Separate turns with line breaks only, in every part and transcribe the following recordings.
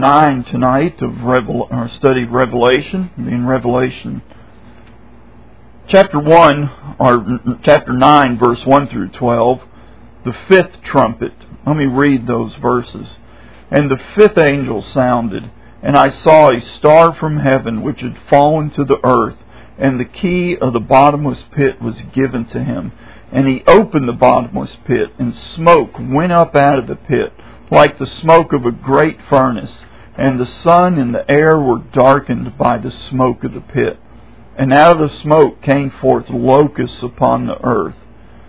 9 tonight of our study of Revelation, in Revelation chapter 1, or chapter 9, verse 1 through 12, the fifth trumpet. Let me read those verses. And the fifth angel sounded, and I saw a star from heaven which had fallen to the earth, and the key of the bottomless pit was given to him. And he opened the bottomless pit, and smoke went up out of the pit, like the smoke of a great furnace, and the sun and the air were darkened by the smoke of the pit. And out of the smoke came forth locusts upon the earth.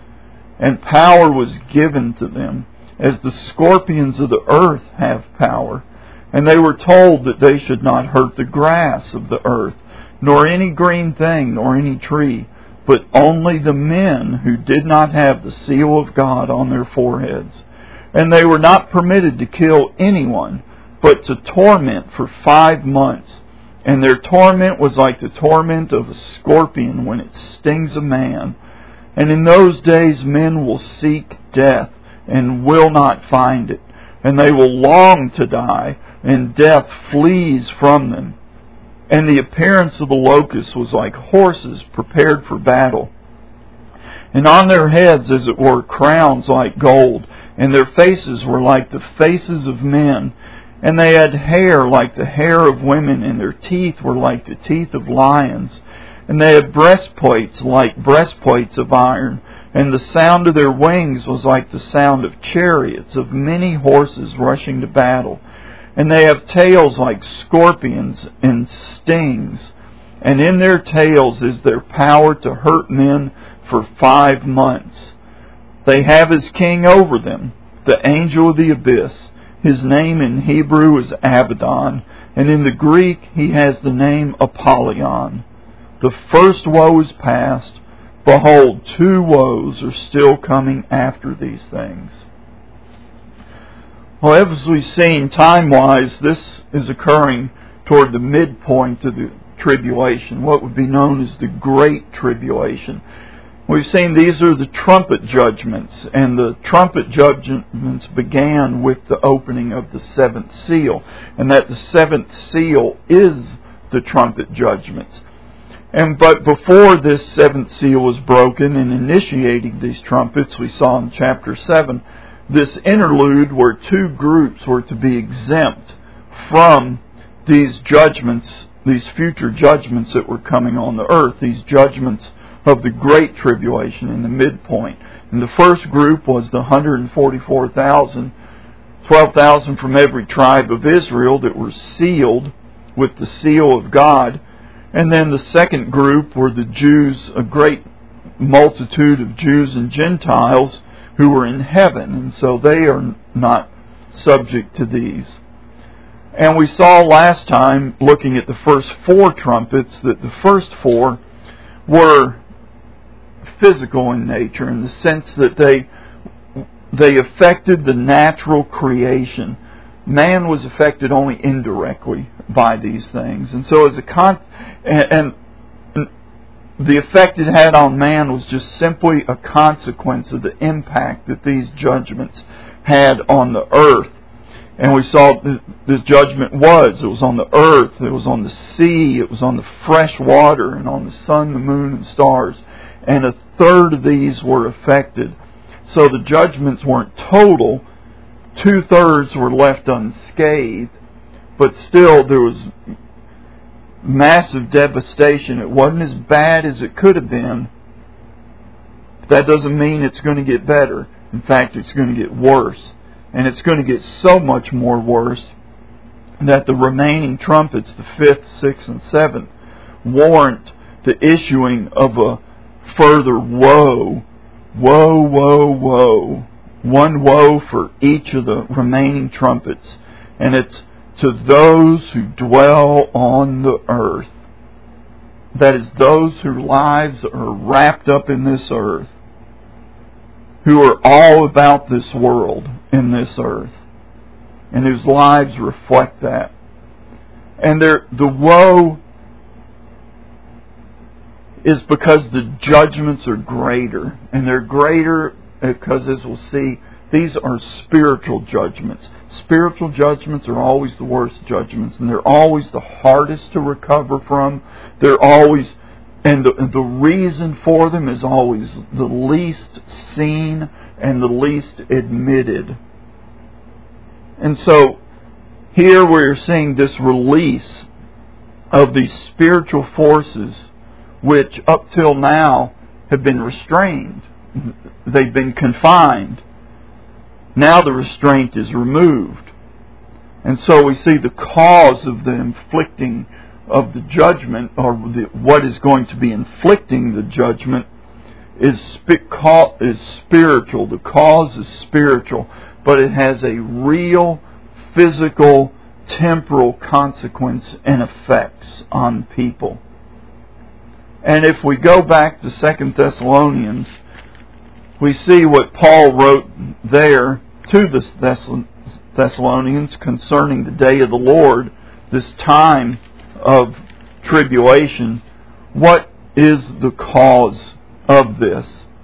And power was given to them, as the scorpions of the earth have power. And they were told that they should not hurt the grass of the earth, nor any green thing, nor any tree, but only the men who did not have the seal of God on their foreheads. And they were not permitted to kill anyone, but to torment for 5 months. And their torment was like the torment of a scorpion when it stings a man. And in those days men will seek death, and will not find it. And they will long to die, and death flees from them. And the appearance of the locusts was like horses prepared for battle. And on their heads, as it were, crowns like gold, and their faces were like the faces of men. And they had hair like the hair of women, and their teeth were like the teeth of lions. And they had breastplates like breastplates of iron, and the sound of their wings was like the sound of chariots, of many horses rushing to battle. And they have tails like scorpions and stings, and in their tails is their power to hurt men for 5 months. They have as king over them the angel of the abyss. His name in Hebrew is Abaddon, and in the Greek he has the name Apollyon. The first woe is past. Behold, 2 woes are still coming after these things. Well, as we've seen, time-wise, this is occurring toward the midpoint of the tribulation, what would be known as the Great Tribulation. We've seen these are the trumpet judgments, and the trumpet judgments began with the opening of the 7th seal, and that the 7th seal is the trumpet judgments. But before this 7th seal was broken and initiating these trumpets, we saw in chapter 7, this interlude where 2 groups were to be exempt from these judgments, these future judgments that were coming on the earth, these judgments of the Great Tribulation in the midpoint. And the first group was the 144,000, 12,000 from every tribe of Israel that were sealed with the seal of God. And then the second group were the Jews, a great multitude of Jews and Gentiles who were in heaven, and so they are not subject to these. And we saw last time, looking at the first 4 trumpets, that the first 4 were physical in nature, in the sense that they affected the natural creation. Man was affected only indirectly by these things, and so as and the effect it had on man was just simply a consequence of the impact that these judgments had on the earth. And we saw this judgment was on the earth, it was on the sea, it was on the fresh water, and on the sun, the moon, and stars. And 1/3 of these were affected. So the judgments weren't total. 2/3 were left unscathed. But still, there was massive devastation. It wasn't as bad as it could have been. But that doesn't mean it's going to get better. In fact, it's going to get worse. And it's going to get so much more worse that the remaining trumpets, the 5th, 6th, and 7th, warrant the issuing of a further woe. Woe, woe, woe. 1 woe for each of the remaining trumpets. And it's to those who dwell on the earth. That is, those whose lives are wrapped up in this earth, who are all about this world in this earth, and whose lives reflect that. And the woe is because the judgments are greater, and they're greater because, as we'll see, These are spiritual judgments. Spiritual judgments are always the worst judgments, and they're always the hardest to recover from. They're always, and the reason for them is always the least seen and the least admitted. And so, here we're seeing this release of these spiritual forces which up till now have been restrained. They've been confined. Now the restraint is removed. And so we see the cause of the inflicting of the judgment, or what is going to be inflicting the judgment, is spiritual. The cause is spiritual, but it has a real physical, temporal consequence and effects on people. And if we go back to 2 Thessalonians, we see what Paul wrote there to the Thessalonians concerning the day of the Lord, this time of tribulation. What is the cause of this?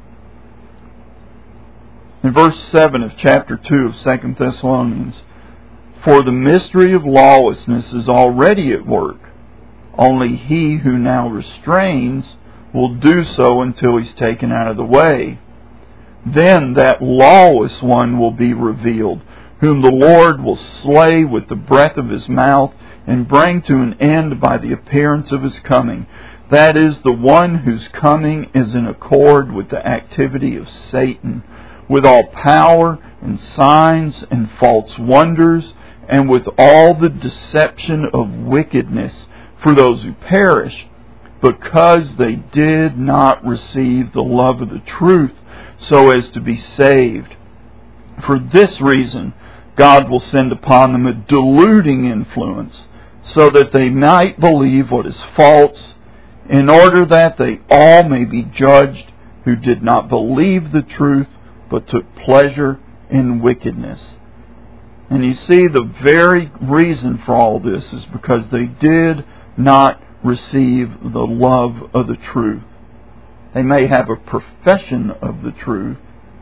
In verse 7 of chapter 2 of 2 Thessalonians, "For the mystery of lawlessness is already at work. Only he who now restrains will do so until he's taken out of the way. Then that lawless one will be revealed, whom the Lord will slay with the breath of his mouth and bring to an end by the appearance of his coming. That is, the one whose coming is in accord with the activity of Satan, with all power and signs and false wonders, and with all the deception of wickedness for those who perish, because they did not receive the love of the truth so as to be saved. For this reason, God will send upon them a deluding influence, so that they might believe what is false, in order that they all may be judged who did not believe the truth, but took pleasure in wickedness." And you see, the very reason for all this is because they did not receive the love of the truth. They may have a profession of the truth.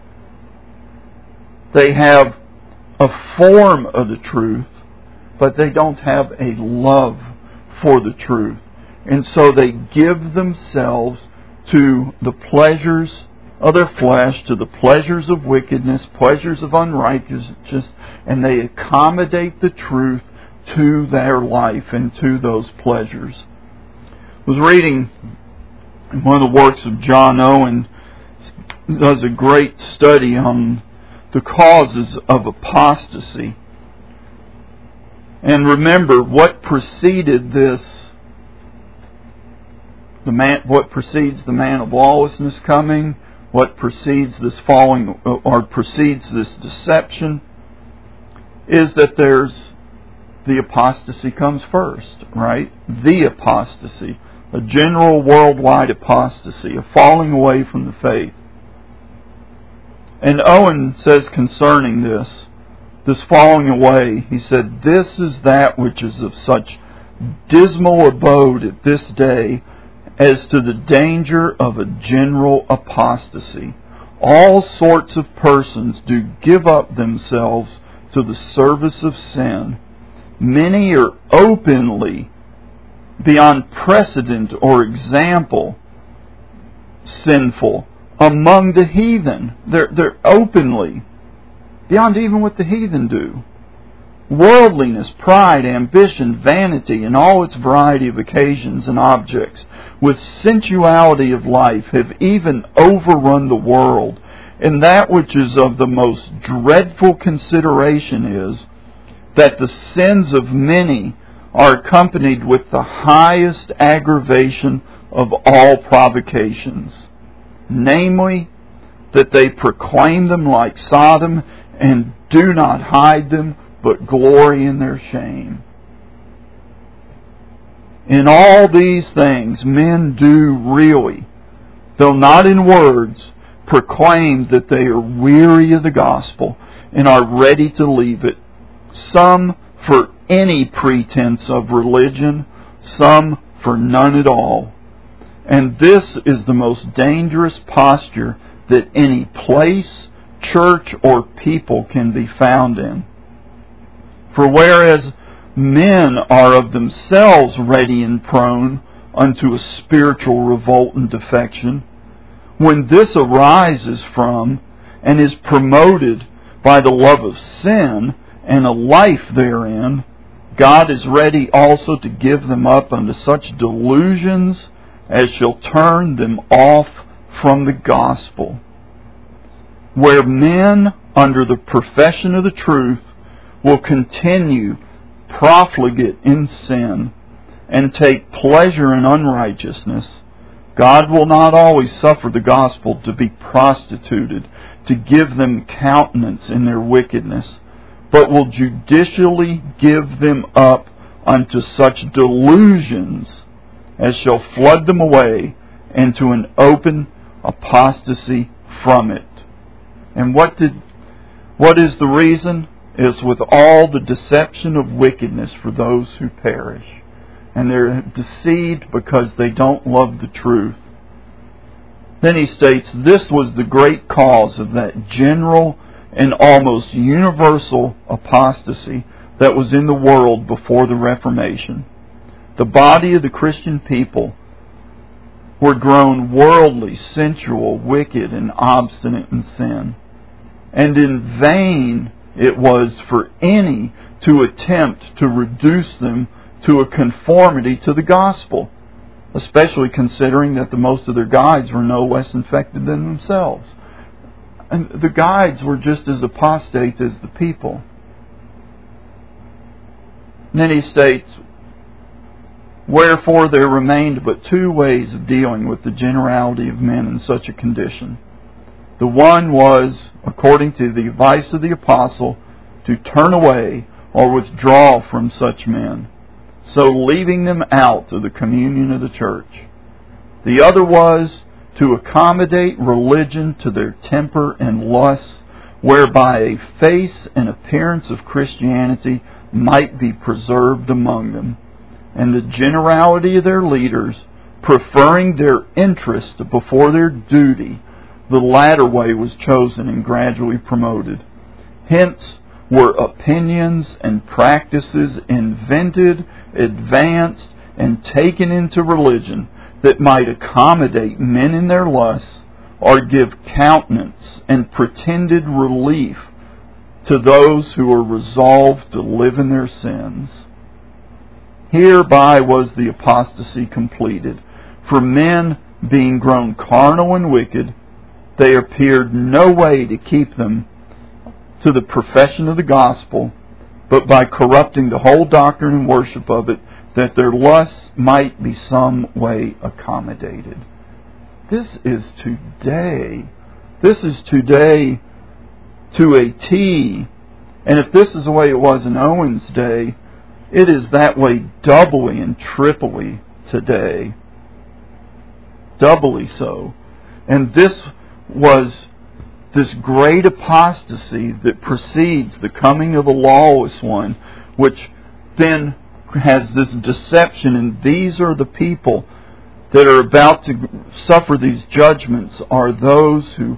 They have a form of the truth, but they don't have a love for the truth. And so they give themselves to the pleasures of their flesh, to the pleasures of wickedness, pleasures of unrighteousness, and they accommodate the truth to their life and to those pleasures. I was reading one of the works of John Owen. He does a great study on the causes of apostasy. And remember, what preceded this, what precedes the man of lawlessness coming, what precedes this falling, or precedes this deception, is that the apostasy comes first, right? The apostasy. A general worldwide apostasy, a falling away from the faith. And Owen says concerning this falling away, he said, "This is that which is of such dismal abode at this day as to the danger of a general apostasy. All sorts of persons do give up themselves to the service of sin. Many are openly, beyond precedent or example, sinful among the heathen." They're openly, beyond even what the heathen do. "Worldliness, pride, ambition, vanity, and all its variety of occasions and objects, with sensuality of life, have even overrun the world. And that which is of the most dreadful consideration is that the sins of many are accompanied with the highest aggravation of all provocations, namely, that they proclaim them like Sodom, and do not hide them, but glory in their shame. In all these things men do really, though not in words, proclaim that they are weary of the gospel, and are ready to leave it, some for any pretense of religion, some for none at all. And this is the most dangerous posture that any place, church or people can be found in. For whereas men are of themselves ready and prone unto a spiritual revolt and defection, when this arises from and is promoted by the love of sin and a life therein, God is ready also to give them up unto such delusions as shall turn them off from the gospel. Where men, under the profession of the truth, will continue profligate in sin and take pleasure in unrighteousness, God will not always suffer the gospel to be prostituted, to give them countenance in their wickedness, but will judicially give them up unto such delusions as shall flood them away into an open apostasy from it. And what is the reason? Is with all the deception of wickedness for those who perish. And they're deceived because they don't love the truth. Then he states, this was the great cause of that general and almost universal apostasy that was in the world before the Reformation. The body of the Christian people were grown worldly, sensual, wicked, and obstinate in sin. And in vain it was for any to attempt to reduce them to a conformity to the gospel, especially considering that the most of their guides were no less infected than themselves. And the guides were just as apostate as the people. And then he states, wherefore there remained but two ways of dealing with the generality of men in such a condition. The one was, according to the advice of the apostle, to turn away or withdraw from such men, so leaving them out of the communion of the church. The other was to accommodate religion to their temper and lusts, whereby a face and appearance of Christianity might be preserved among them, and the generality of their leaders, preferring their interest before their duty, the latter way was chosen and gradually promoted. Hence were opinions and practices invented, advanced, and taken into religion that might accommodate men in their lusts, or give countenance and pretended relief to those who were resolved to live in their sins. Hereby was the apostasy completed. For men, being grown carnal and wicked, they appeared no way to keep them to the profession of the gospel, but by corrupting the whole doctrine and worship of it, that their lusts might be some way accommodated. This is today. This is today to a T. And if this is the way it was in Owen's day, it is that way doubly and triply today. Doubly so. And this was this great apostasy that precedes the coming of the lawless one, which then has this deception, and these are the people that are about to suffer these judgments, are those who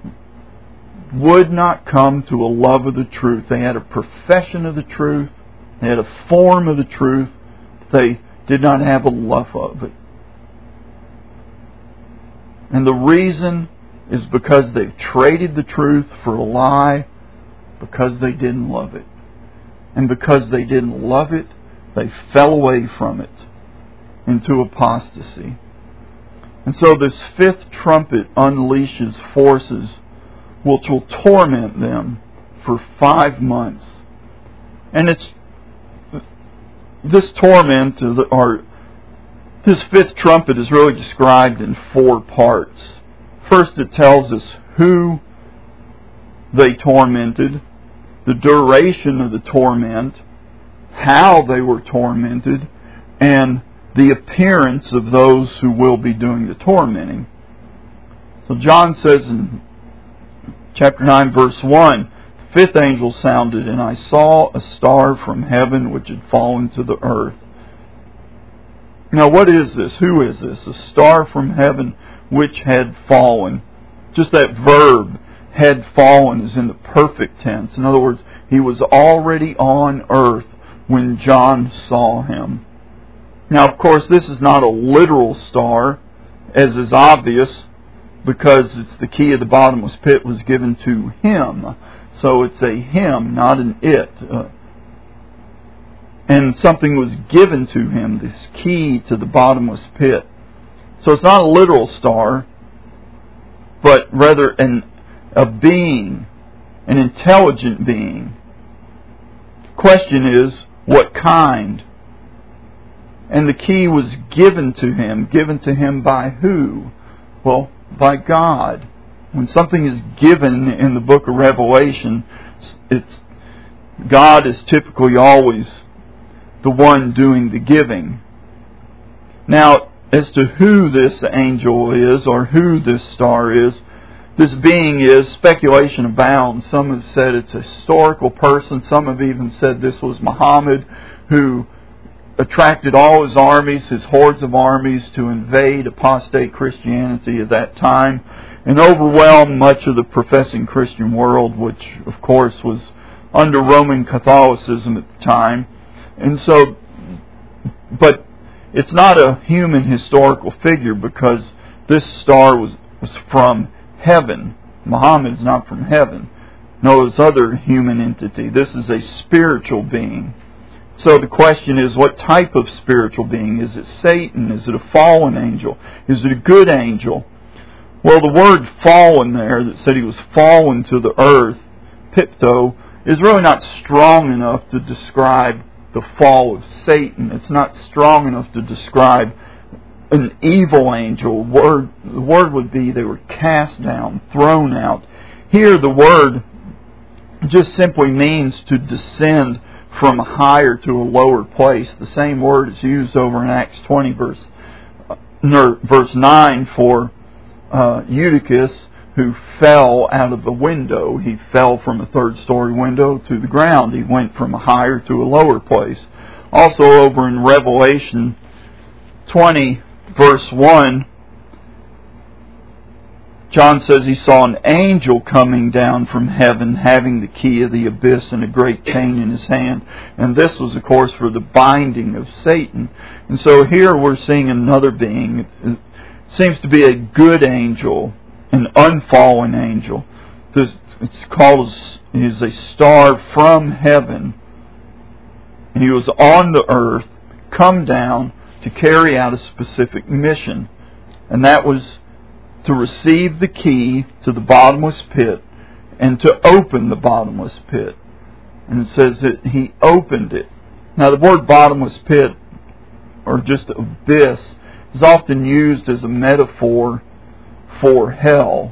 would not come to a love of the truth. They had a profession of the truth, they had a form of the truth, they did not have a love of it. And the reason is because they've traded the truth for a lie, because they didn't love it. And because they didn't love it, they fell away from it into apostasy. And so this fifth trumpet unleashes forces which will torment them for 5 months. And it's this torment, or this fifth trumpet, is really described in 4 parts. First, it tells us who they tormented, the duration of the torment, how they were tormented, and the appearance of those who will be doing the tormenting. So John says in chapter 9, verse 1, the fifth angel sounded, and I saw a star from heaven which had fallen to the earth. Now what is this? Who is this? A star from heaven which had fallen. Just that verb, had fallen is in the perfect tense. In other words, he was already on earth when John saw him. Now, of course, this is not a literal star, as is obvious, because it's the key of the bottomless pit was given to him. So it's a him, not an it. And something was given to him, this key to the bottomless pit. So it's not a literal star, but rather a being, an intelligent being. Question is, what kind? And the key was given to him by who? Well, by God. When something is given in the book of Revelation, God is typically always the one doing the giving. Now, as to who this angel is or who this star is, this being is, speculation abounds. Some have said it's a historical person. Some have even said this was Muhammad, who attracted all his armies, his hordes of armies, to invade apostate Christianity at that time and overwhelm much of the professing Christian world, which, of course, was under Roman Catholicism at the time. And so, but it's not a human historical figure, because this star was from heaven. Muhammad's not from heaven. No, it's other human entity. This is a spiritual being. So the question is, what type of spiritual being? Is it Satan? Is it a fallen angel? Is it a good angel? Well, the word fallen there, that said he was fallen to the earth, pipto, is really not strong enough to describe the fall of Satan. It's not strong enough to describe an evil angel. The word would be they were cast down, thrown out. Here the word just simply means to descend from a higher to a lower place. The same word is used over in Acts 20 verse 9 for Eutychus, who fell out of the window. He fell from a third-story window to the ground. He went from a higher to a lower place. Also over in Revelation 20 verse 1, John says he saw an angel coming down from heaven, having the key of the abyss and a great chain in his hand. And this was, of course, for the binding of Satan. And so here we're seeing another being. It seems to be a good angel, an unfallen angel. It's called, he's a star from heaven. And he was on the earth, come down to carry out a specific mission. And that was to receive the key to the bottomless pit and to open the bottomless pit. And it says that he opened it. Now the word bottomless pit, or just abyss, is often used as a metaphor for hell.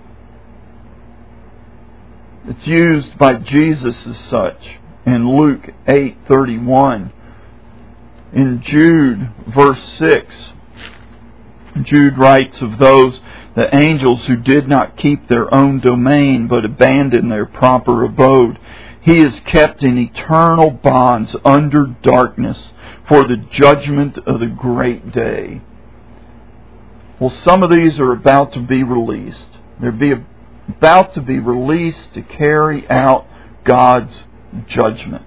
It's used by Jesus as such in Luke 8:31. In Jude verse 6, Jude writes of those, the angels who did not keep their own domain but abandoned their proper abode. He is kept in eternal bonds under darkness for the judgment of the great day. Well, some of these are about to be released. They're about to be released to carry out God's judgment.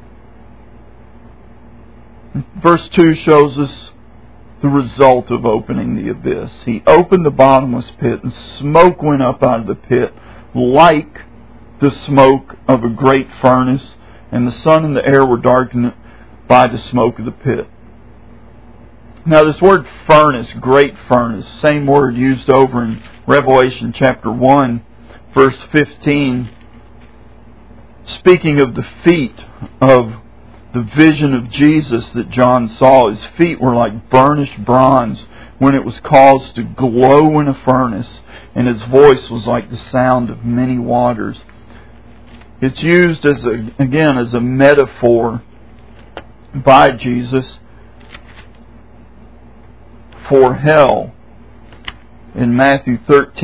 Verse 2 shows us the result of opening the abyss. He opened the bottomless pit, and smoke went up out of the pit like the smoke of a great furnace, and the sun and the air were darkened by the smoke of the pit. Now this word furnace, great furnace, same word used over in Revelation chapter 1, verse 15, speaking of the feet of the vision of Jesus that John saw. His feet were like burnished bronze when it was caused to glow in a furnace, and his voice was like the sound of many waters. It's used as a metaphor by Jesus for hell. In Matthew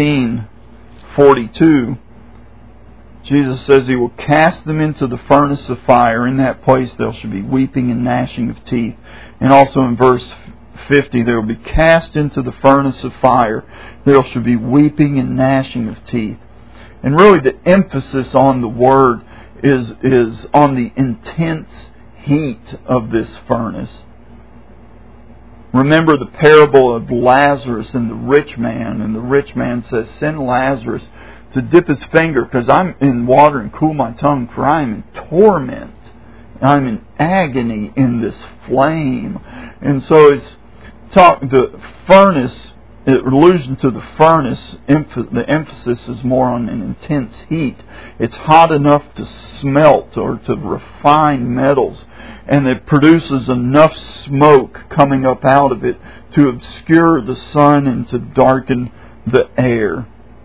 13:42, Jesus says he will cast them into the furnace of fire. In that place there shall be weeping and gnashing of teeth. And also in verse 50, they will be cast into the furnace of fire. There shall be weeping and gnashing of teeth. And really the emphasis on the word is on the intense heat of this furnace. Remember the parable of Lazarus and the rich man. And the rich man says, send Lazarus to dip his finger, because I'm in water, and cool my tongue, for I am in torment. I'm in agony in this flame. And so it's the furnace, allusion to the furnace, the emphasis is more on an intense heat. It's hot enough to smelt or to refine metals, and it produces enough smoke coming up out of it to obscure the sun and to darken the air.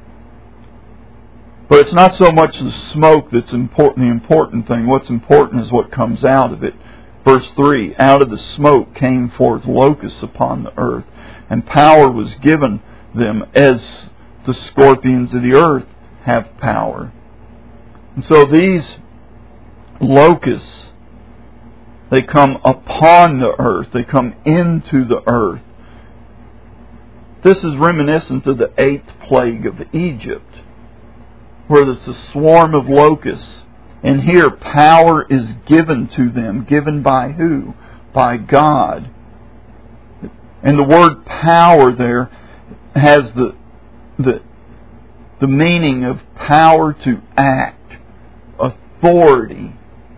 But it's not so much the smoke that's important. The important thing, what's important, is what comes out of it. Verse 3, out of the smoke came forth locusts upon the earth, and power was given them as the scorpions of the earth have power. And so these locusts, they come upon the earth. They come into the earth. This is reminiscent of the 8th plague of Egypt, where there's a swarm of locusts. And here power is given to them. Given by who? By God. And the word power there has the meaning of power to act, authority.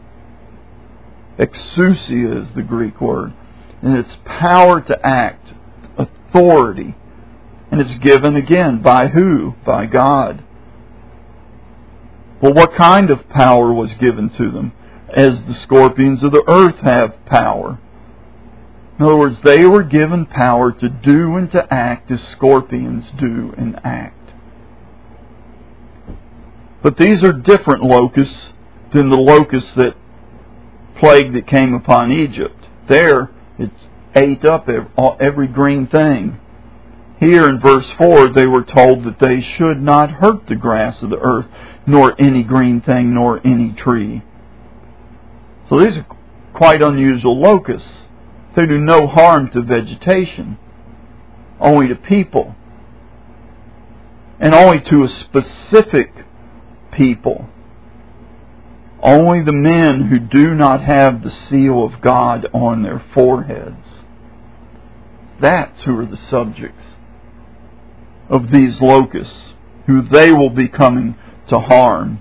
Exousia is the Greek word. And it's power to act, authority. And it's given again by who? By God. Well, what kind of power was given to them? As the scorpions of the earth have power. In other words, they were given power to do and to act as scorpions do and act. But these are different locusts than the locusts plague that came upon Egypt. There, it ate up every green thing. Here in verse 4, they were told that they should not hurt the grass of the earth, nor any green thing, nor any tree. So these are quite unusual locusts. They do no harm to vegetation, only to people, and only to a specific people. Only the men who do not have the seal of God on their foreheads. That's who are the subjects of these locusts, who they will be coming to harm.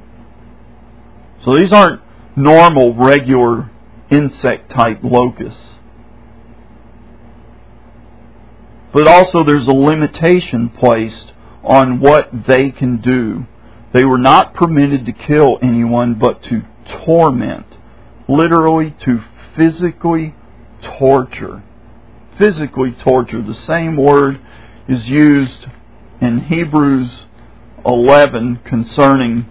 So these aren't normal, regular insect-type locusts. But also there's a limitation placed on what they can do. They were not permitted to kill anyone, but to torment. Literally, to physically torture. Physically torture. The same word is used in Hebrews 11 concerning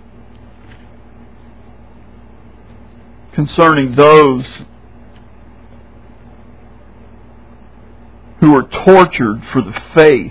those who were tortured for the faith.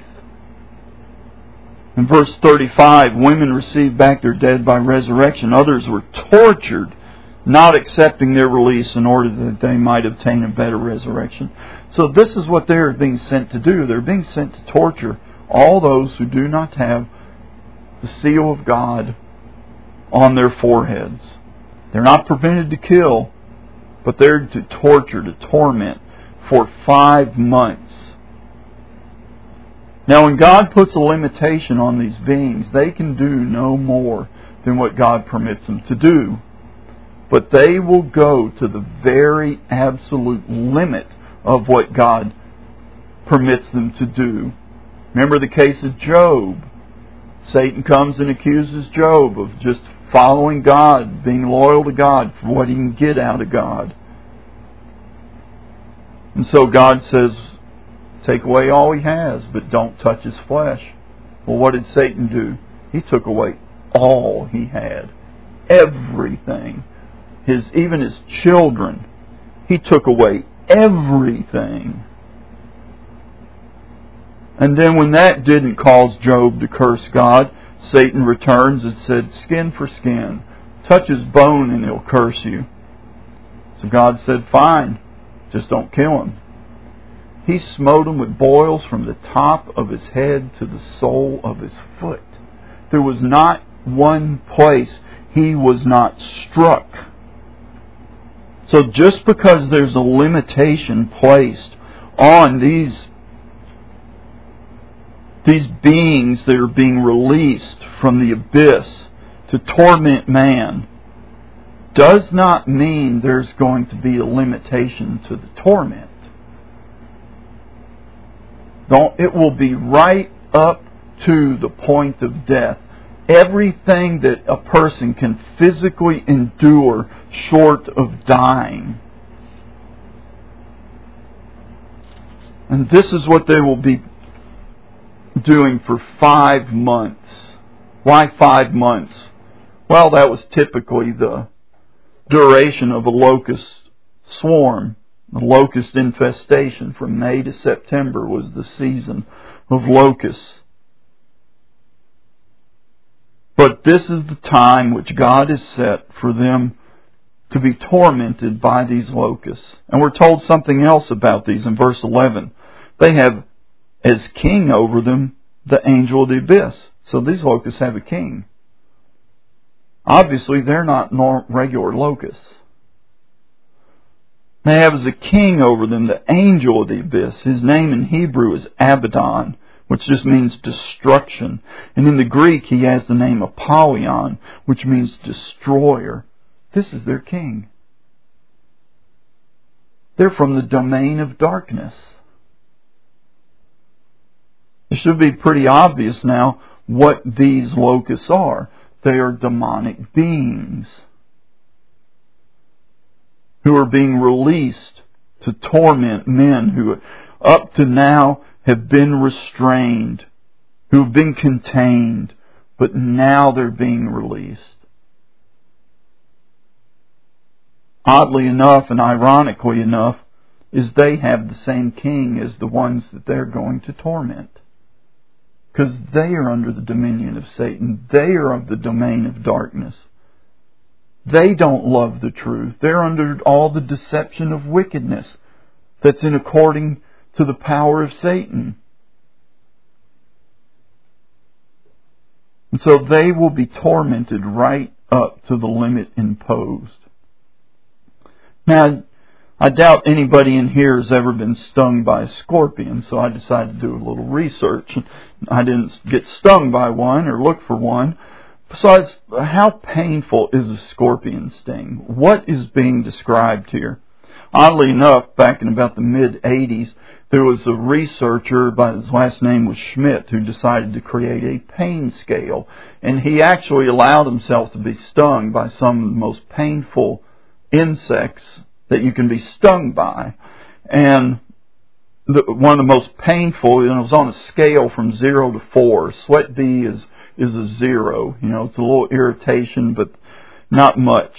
In verse 35, women received back their dead by resurrection. Others were tortured, not accepting their release in order that they might obtain a better resurrection. So this is what they're being sent to do. They're being sent to torture all those who do not have the seal of God on their foreheads. They're not permitted to kill, but they're to torture, to torment for 5 months. Now, when God puts a limitation on these beings, they can do no more than what God permits them to do. But they will go to the very absolute limit of what God permits them to do. Remember the case of Job. Satan comes and accuses Job of just following God, being loyal to God for what he can get out of God. And so God says, take away all he has, but don't touch his flesh. Well, what did Satan do? He took away all he had. Everything. Even his children. He took away everything. And then when that didn't cause Job to curse God, Satan returns and said, skin for skin. Touch his bone and he'll curse you. So God said, fine, just don't kill him. He smote him with boils from the top of his head to the sole of his foot. There was not one place. He was not struck. So just because there's a limitation placed on these beings that are being released from the abyss to torment man, does not mean there's going to be a limitation to the torment. It will be right up to the point of death. Everything that a person can physically endure short of dying. And this is what they will be doing for 5 months. Why 5 months? Well, that was typically the duration of a locust swarm. The locust infestation from May to September was the season of locusts. But this is the time which God has set for them to be tormented by these locusts. And we're told something else about these in verse 11. They have as king over them the angel of the abyss. So these locusts have a king. Obviously, they're not regular locusts. They have as a king over them the angel of the abyss. His name in Hebrew is Abaddon, which just means destruction. And in the Greek, he has the name Apollyon, which means destroyer. This is their king. They're from the domain of darkness. It should be pretty obvious now what these locusts are. They are demonic beings who are being released to torment men who up to now have been restrained, who have been contained, but now they're being released. Oddly enough and ironically enough, is they have the same king as the ones that they're going to torment. Because they are under the dominion of Satan. They are of the domain of darkness. They don't love the truth. They're under all the deception of wickedness that's in according to the power of Satan. And so they will be tormented right up to the limit imposed. Now, I doubt anybody in here has ever been stung by a scorpion, so I decided to do a little research. I didn't get stung by one or look for one. Besides, how painful is a scorpion sting? What is being described here? Oddly enough, back in about the mid-'80s, there was a researcher, by his last name was Schmidt, who decided to create a pain scale. And he actually allowed himself to be stung by some of the most painful insects that you can be stung by. And one of the most painful, it was on a scale from 0 to 4. Sweat bee is a 0. It's a little irritation, but not much.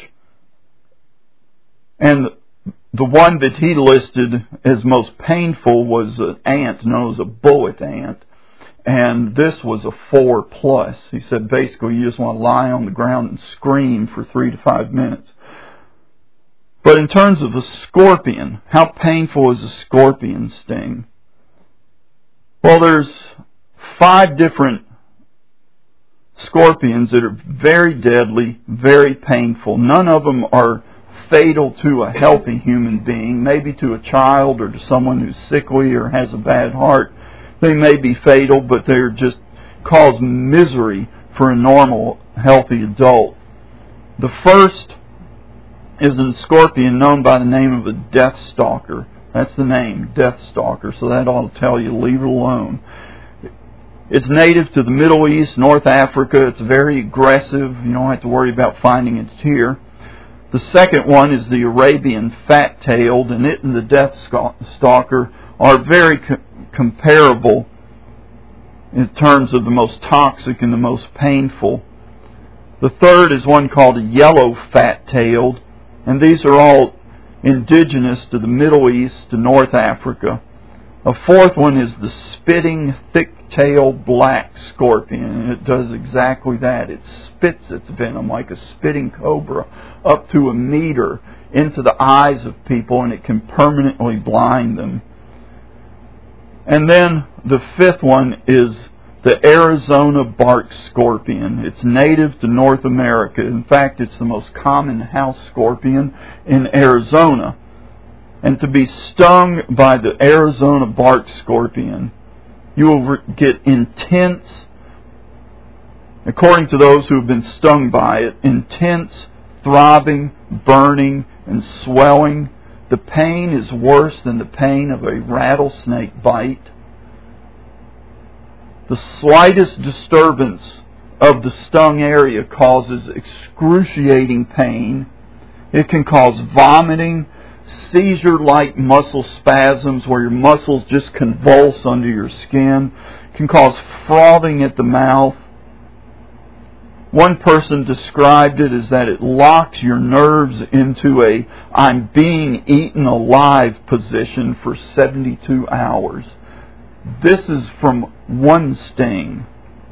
And the one that he listed as most painful was an ant known as a bullet ant. And this was a 4+. He said basically you just want to lie on the ground and scream for 3 to 5 minutes. But in terms of a scorpion, how painful is a scorpion sting? Well, there's 5 different scorpions that are very deadly, very painful. None of them are fatal to a healthy human being. Maybe to a child or to someone who's sickly or has a bad heart. They may be fatal, but they're just cause misery for a normal, healthy adult. The first is a scorpion known by the name of a death stalker. That's the name, death stalker. So that ought to tell you, leave it alone. It's native to the Middle East, North Africa. It's very aggressive. You don't have to worry about finding it here. The second one is the Arabian fat-tailed, and it and the death stalker are very comparable in terms of the most toxic and the most painful. The third is one called a yellow fat-tailed, and these are all indigenous to the Middle East, to North Africa. A fourth one is the spitting, thick-tailed black scorpion, and it does exactly that. It spits its venom like a spitting cobra up to 1 meter into the eyes of people, and it can permanently blind them. And then the fifth one is the Arizona bark scorpion. It's native to North America. In fact, it's the most common house scorpion in Arizona. And to be stung by the Arizona bark scorpion, you will get intense, according to those who have been stung by it, intense throbbing, burning, and swelling. The pain is worse than the pain of a rattlesnake bite. The slightest disturbance of the stung area causes excruciating pain. It can cause vomiting, seizure-like muscle spasms where your muscles just convulse under your skin. It can cause frothing at the mouth. One person described it as that it locks your nerves into a I'm being eaten alive position for 72 hours. This is from one sting.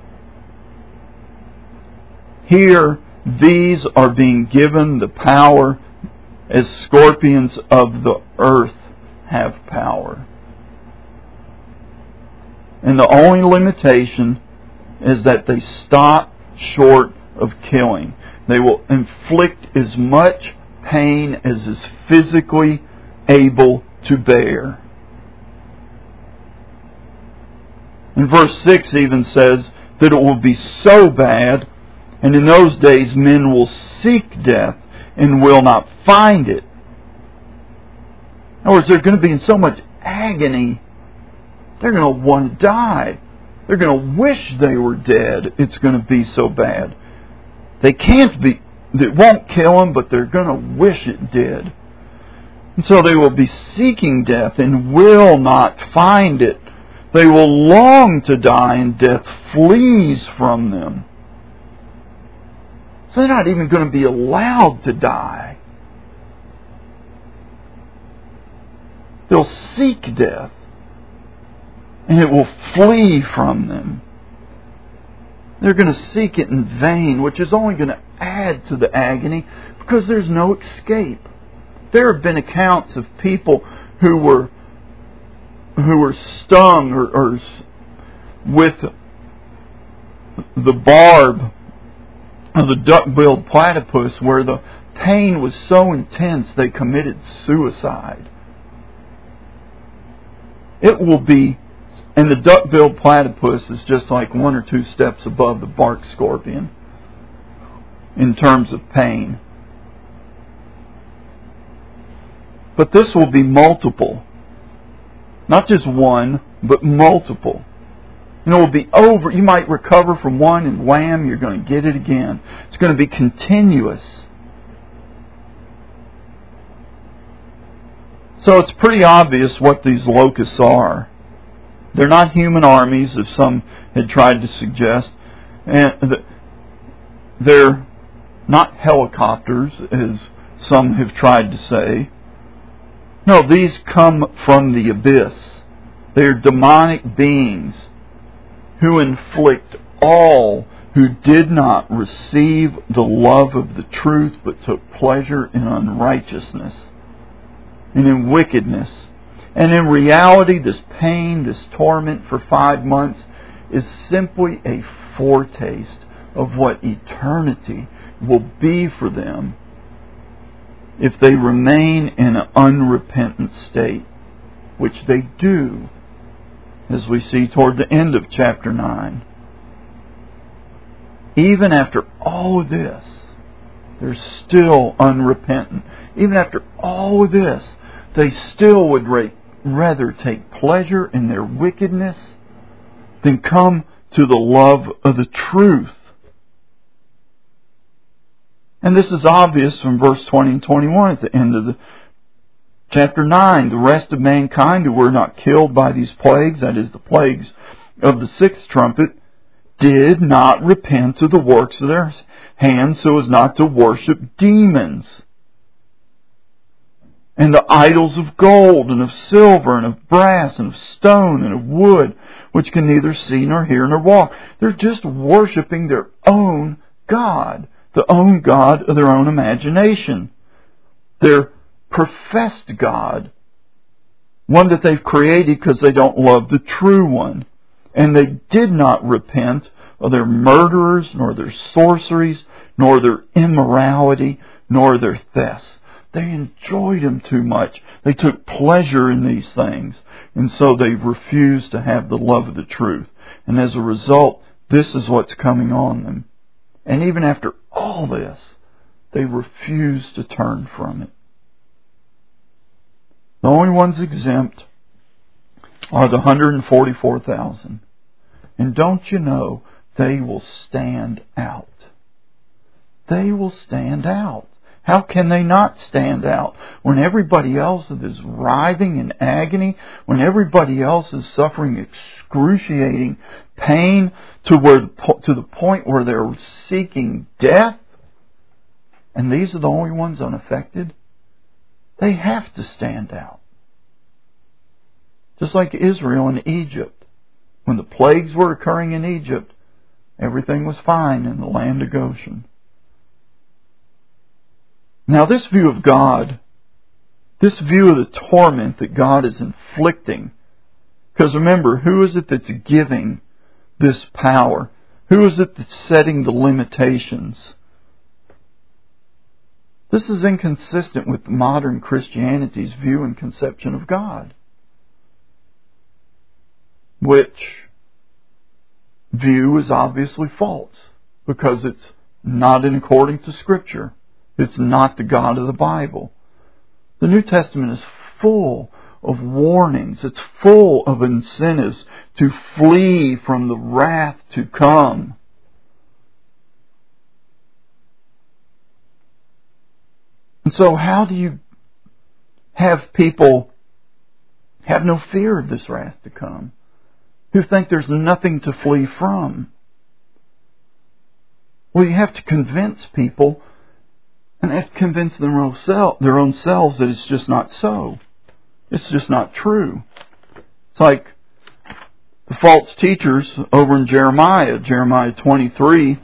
Here, these are being given the power as scorpions of the earth have power. And the only limitation is that they stop short of killing. They will inflict as much pain as is physically able to bear. And verse 6 even says that it will be so bad, and in those days men will seek death and will not find it. In other words, they're going to be in so much agony, they're going to want to die. They're going to wish they were dead. It's going to be so bad. They can't be, it won't kill them, but they're going to wish it did. And so they will be seeking death and will not find it. They will long to die, and death flees from them. So they're not even going to be allowed to die. They'll seek death, and it will flee from them. They're going to seek it in vain, which is only going to add to the agony because there's no escape. There have been accounts of people who were stung or with the barb of the duck-billed platypus where the pain was so intense they committed suicide. It will be, and the duck-billed platypus is just like 1 or 2 steps above the bark scorpion in terms of pain. But this will be multiple. Not just one, but multiple. And it will be over. You might recover from one and wham, you're going to get it again. It's going to be continuous. So it's pretty obvious what these locusts are. They're not human armies, as some had tried to suggest. And they're not helicopters, as some have tried to say. No, these come from the abyss. They are demonic beings who inflict all who did not receive the love of the truth but took pleasure in unrighteousness and in wickedness. And in reality, this pain, this torment for 5 months is simply a foretaste of what eternity will be for them if they remain in an unrepentant state, which they do, as we see toward the end of chapter 9. Even after all of this, they're still unrepentant. Even after all of this, they still would rather take pleasure in their wickedness than come to the love of the truth. And this is obvious from verse 20 and 21 at the end of the chapter 9. The rest of mankind who were not killed by these plagues, that is, the plagues of the 6th trumpet, did not repent of the works of their hands so as not to worship demons and the idols of gold and of silver and of brass and of stone and of wood, which can neither see nor hear nor walk. They're just worshiping their own God, the own God of their own imagination, their professed God, one that they've created because they don't love the true one. And they did not repent of their murderers, nor their sorceries, nor their immorality, nor their thefts. They enjoyed them too much. They took pleasure in these things. And so they refused to have the love of the truth. And as a result, this is what's coming on them. And even after all this, they refuse to turn from it. The only ones exempt are the 144,000. And don't you know, they will stand out. They will stand out. How can they not stand out when everybody else is writhing in agony, when everybody else is suffering excruciating pain to the point where they're seeking death? And these are the only ones unaffected? They have to stand out. Just like Israel and Egypt. When the plagues were occurring in Egypt, everything was fine in the land of Goshen. Now this view of God, this view of the torment that God is inflicting, because remember, who is it that's giving this power? Who is it that's setting the limitations? This is inconsistent with modern Christianity's view and conception of God, which view is obviously false because it's not in according to Scripture. It's not the God of the Bible. The New Testament is full of warnings. It's full of incentives to flee from the wrath to come. And so how do you have people have no fear of this wrath to come, who think there's nothing to flee from? Well, you have to convince people, and they have to convince their own selves that it's just not so. It's just not true. It's like the false teachers over in Jeremiah 23,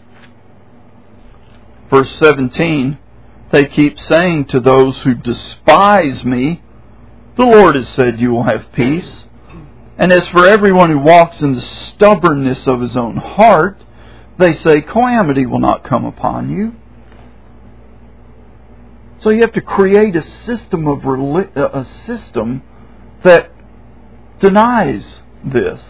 verse 17. They keep saying to those who despise me, the Lord has said you will have peace. And as for everyone who walks in the stubbornness of his own heart, they say calamity will not come upon you. So you have to create a system that denies this.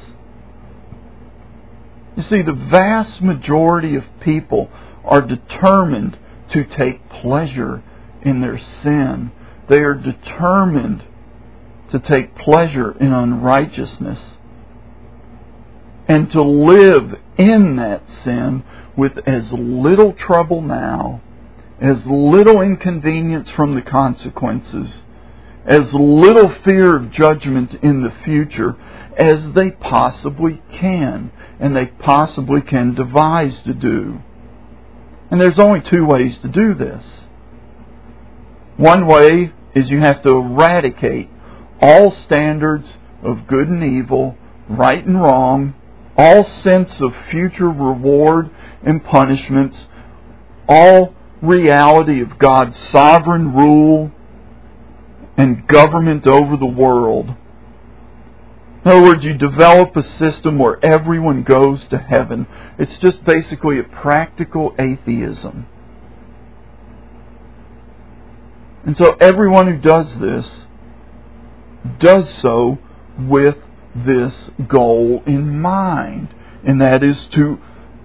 You see, the vast majority of people are determined to take pleasure in their sin. They are determined to take pleasure in unrighteousness and to live in that sin with as little trouble now, as little inconvenience from the consequences, as little fear of judgment in the future as they possibly can, and they possibly can devise to do. And there's only two ways to do this. One way is you have to eradicate all standards of good and evil, right and wrong, all sense of future reward and punishments, all reality of God's sovereign rule and government over the world. In other words, you develop a system where everyone goes to heaven. It's just basically a practical atheism. And so everyone who does this does so with this goal in mind, and that is to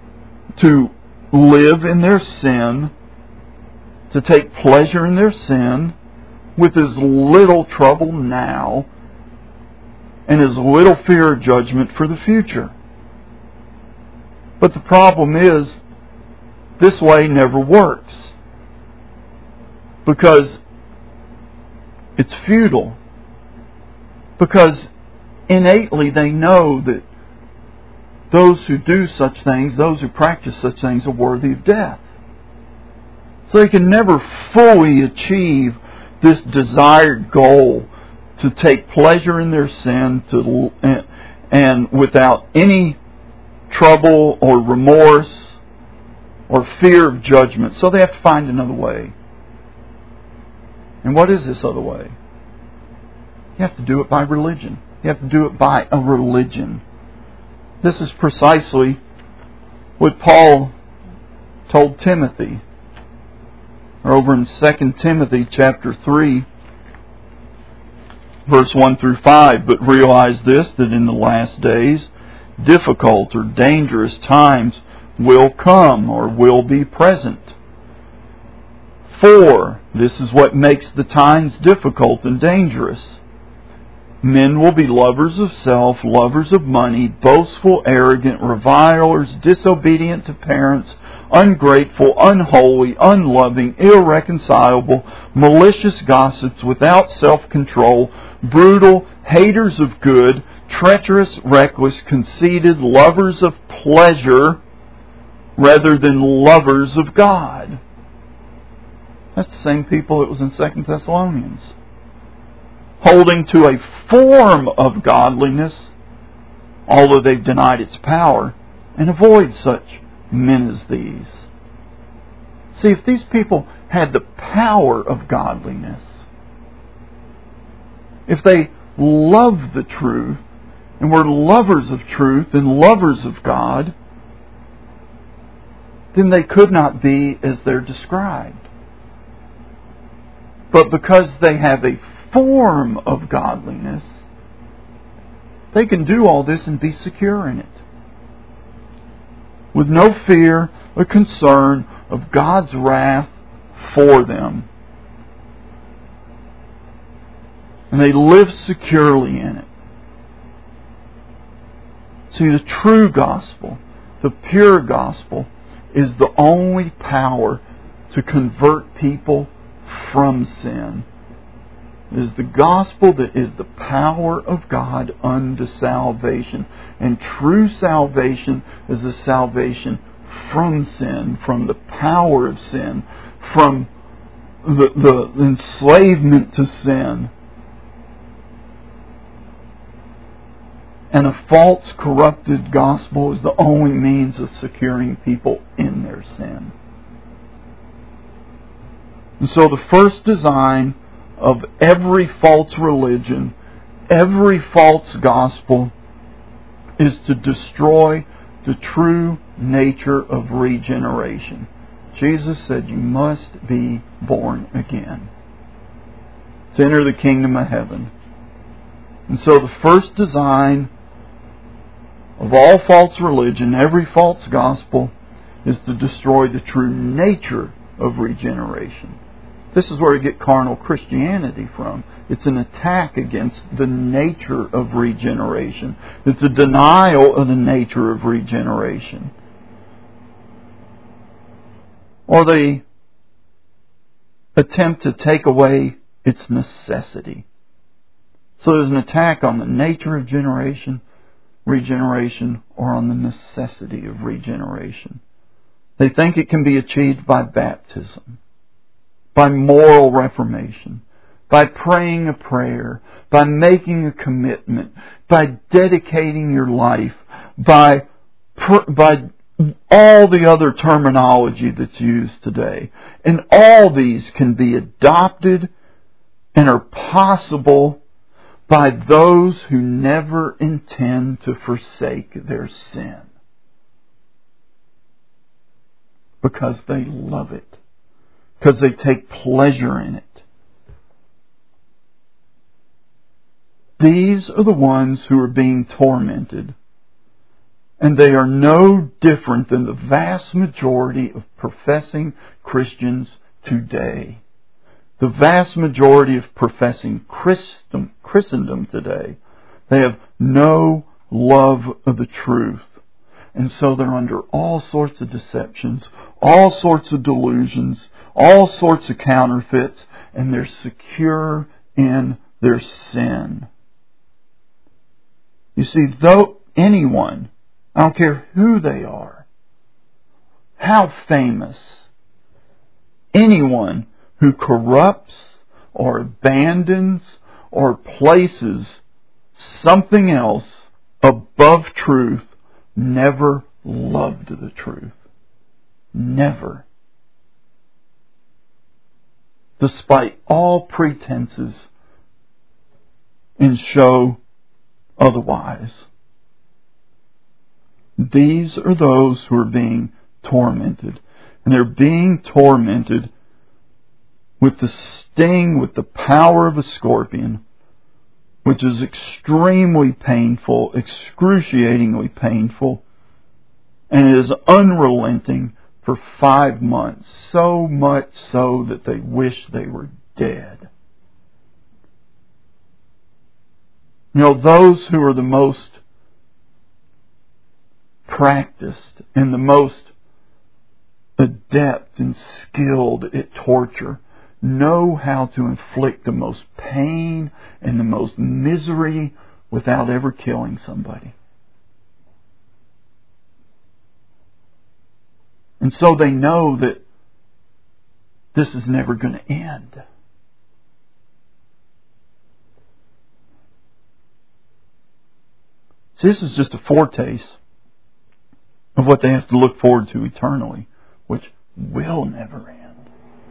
live in their sin, to take pleasure in their sin with as little trouble now and as little fear of judgment for the future. But the problem is, this way never works, because it's futile. Because innately they know that those who do such things, those who practice such things, are worthy of death. So they can never fully achieve this desired goal to take pleasure in their sin and without any trouble or remorse or fear of judgment. So they have to find another way. And what is this other way? You have to do it by religion. You have to do it by a religion. This is precisely what Paul told Timothy. Over in 2 Timothy chapter 3, verse 1 through 5, but realize this, that in the last days, difficult or dangerous times will come or will be present. For, this is what makes the times difficult and dangerous. Men will be lovers of self, lovers of money, boastful, arrogant, revilers, disobedient to parents, ungrateful, unholy, unloving, irreconcilable, malicious gossips, without self-control, brutal, haters of good, treacherous, reckless, conceited, lovers of pleasure rather than lovers of God. That's the same people that was in 2 Thessalonians. Holding to a form of godliness, although they've denied its power, and avoid such men as these. See, if these people had the power of godliness, if they loved the truth, and were lovers of truth and lovers of God, then they could not be as they're described. But because they have a form of godliness, they can do all this and be secure in it, with no fear or concern of God's wrath for them. And they live securely in it. See, the true gospel, the pure gospel, is the only power to convert people from sin. It is the gospel that is the power of God unto salvation. And true salvation is a salvation from sin, from the power of sin, from the enslavement to sin. And a false, corrupted gospel is the only means of securing people in their sin. And so the first design of every false religion, every false gospel, is to destroy the true nature of regeneration. Jesus said you must be born again to enter the kingdom of heaven. And so the first design of all false religion, every false gospel, is to destroy the true nature of regeneration. This is where you get carnal Christianity from. It's an attack against the nature of regeneration. It's a denial of the nature of regeneration. Or they attempt to take away its necessity. So there's an attack on the nature of regeneration, or on the necessity of regeneration. They think it can be achieved by baptism, by moral reformation, by praying a prayer, by making a commitment, by dedicating your life, by all the other terminology that's used today. And all these can be adopted and are possible by those who never intend to forsake their sin, because they love it, because they take pleasure in it. These are the ones who are being tormented, and they are no different than the vast majority of professing Christians today. The vast majority of professing Christendom today, they have no love of the truth. And so they're under all sorts of deceptions, all sorts of delusions, all sorts of counterfeits, and they're secure in their sin. You see, though anyone, I don't care who they are, how famous, anyone who corrupts or abandons or places something else above truth never loved the truth. Never. Despite all pretenses and show otherwise. These are those who are being tormented. And they're being tormented with the sting, with the power of a scorpion, which is extremely painful, excruciatingly painful, and it is unrelenting for 5 months, so much so that they wish they were dead. You know, those who are the most practiced and the most adept and skilled at torture know how to inflict the most pain and the most misery without ever killing somebody. And so they know that this is never going to end. So this is just a foretaste of what they have to look forward to eternally, which will never end.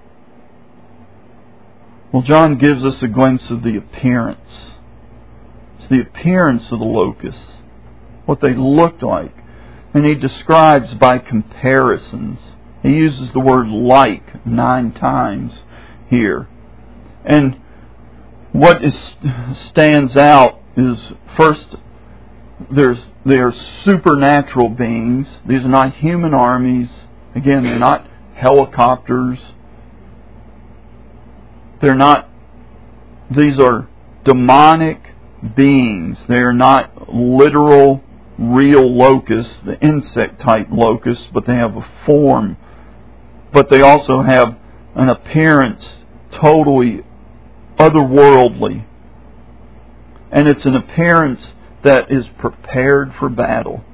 Well, John gives us a glimpse of the appearance. It's the appearance of the locusts, what they looked like. And he describes by comparisons. He uses the word like 9 times here. And what stands out is, first, they are supernatural beings. These are not human armies. Again, they're not helicopters. These are demonic beings. They are not literal, real locusts, the insect type locusts, but they have a form. But they also have an appearance totally otherworldly. And it's an appearance that is prepared for battle.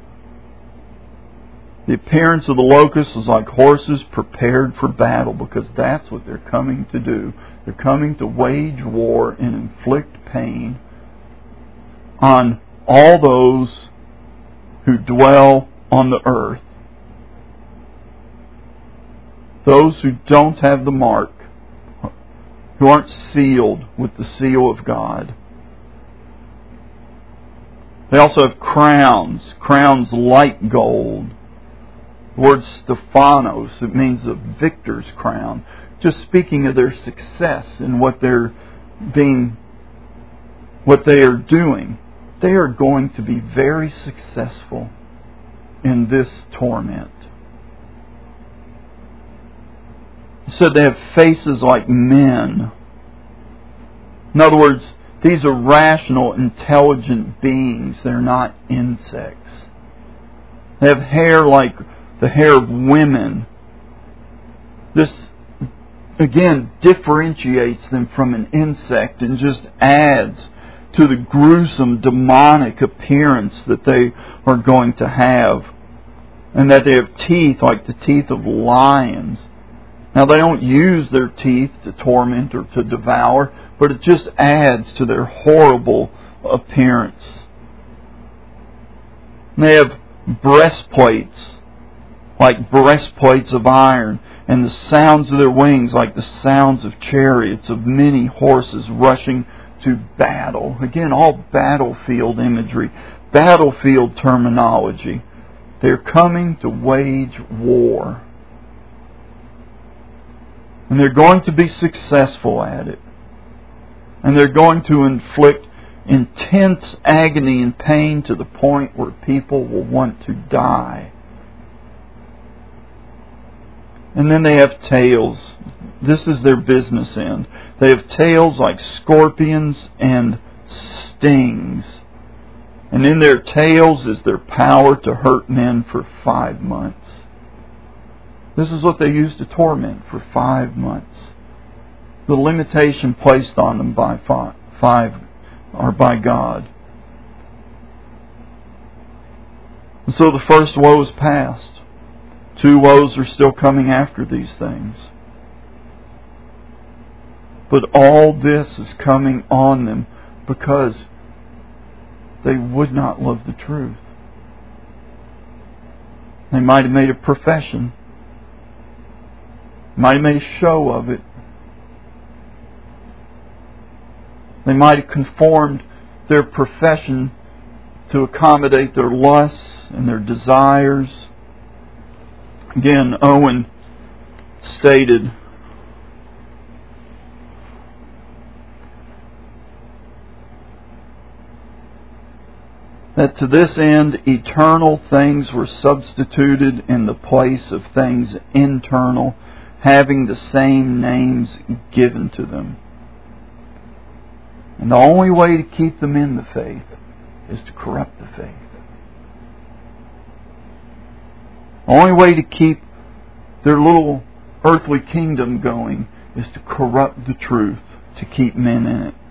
The appearance of the locusts is like horses prepared for battle, because that's what they're coming to do. They're coming to wage war and inflict pain on all those who dwell on the earth. Those who don't have the mark, who aren't sealed with the seal of God. They also have crowns like gold. The word Stephanos, it means a victor's crown. Just speaking of their success in what they are doing. They are going to be very successful in this torment. It said they have faces like men. In other words, these are rational, intelligent beings. They're not insects. They have hair like the hair of women. This, again, differentiates them from an insect and just adds to the gruesome, demonic appearance that they are going to have. And that they have teeth like the teeth of lions. Now, they don't use their teeth to torment or to devour, but it just adds to their horrible appearance. And they have breastplates like breastplates of iron, and the sounds of their wings like the sounds of chariots of many horses rushing to battle. Again, all battlefield imagery, battlefield terminology. They're coming to wage war. And they're going to be successful at it. And they're going to inflict intense agony and pain to the point where people will want to die. And then they have tails. This is their business end. They have tails like scorpions and stings. And in their tails is their power to hurt men for 5 months. This is what they used to torment for 5 months. The limitation placed on them by God. And so the first woe is past. 2 woes are still coming after these things. But all this is coming on them because they would not love the truth. They might have made a profession. Might have made a show of it. They might have conformed their profession to accommodate their lusts and their desires. Again, Owen stated that to this end eternal things were substituted in the place of things internal, having the same names given to them. And the only way to keep them in the faith is to corrupt the faith. The only way to keep their little earthly kingdom going is to corrupt the truth, to keep men in it.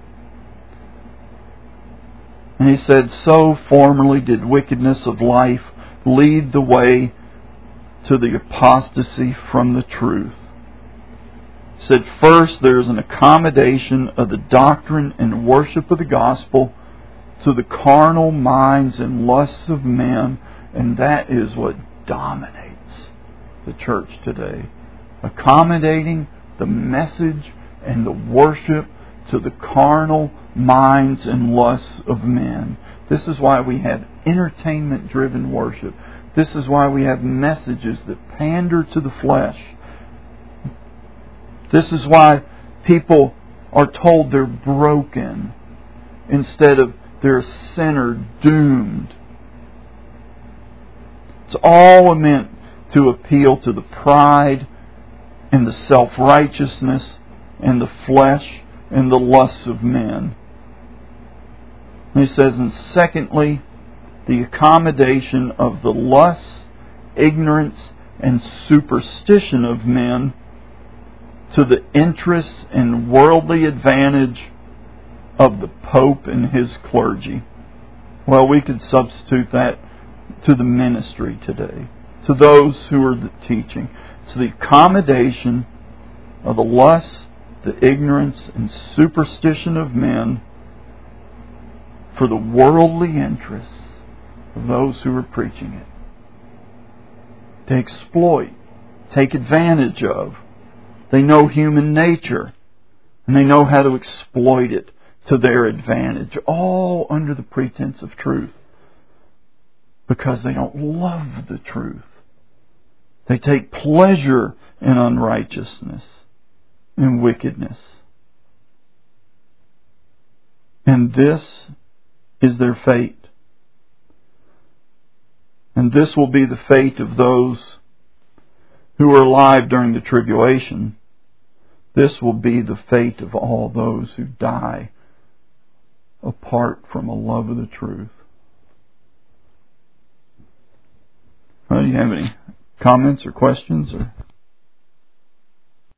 And he said, so formerly did wickedness of life lead the way to the apostasy from the truth. He said, first there is an accommodation of the doctrine and worship of the gospel to the carnal minds and lusts of men, and that is what dominates the church today. Accommodating the message and the worship to the carnal minds and lusts of men. This is why we have entertainment-driven worship. This is why we have messages that pander to the flesh. This is why people are told they're broken instead of they're a sinner doomed. It's all meant to appeal to the pride and the self-righteousness and the flesh and the lusts of men. And he says, and secondly, the accommodation of the lusts, ignorance, and superstition of men to the interests and worldly advantage of the Pope and his clergy. Well, we could substitute that to the ministry today, to those who are the teaching. It's the accommodation of the lusts, the ignorance, and superstition of men for the worldly interests of those who are preaching it. To exploit, take advantage of. They know human nature, and they know how to exploit it to their advantage, all under the pretense of truth, because they don't love the truth. They take pleasure in unrighteousness and wickedness. And this is their fate. And this will be the fate of those who are alive during the tribulation. This will be the fate of all those who die apart from a love of the truth. Well, do you have any comments or questions? Or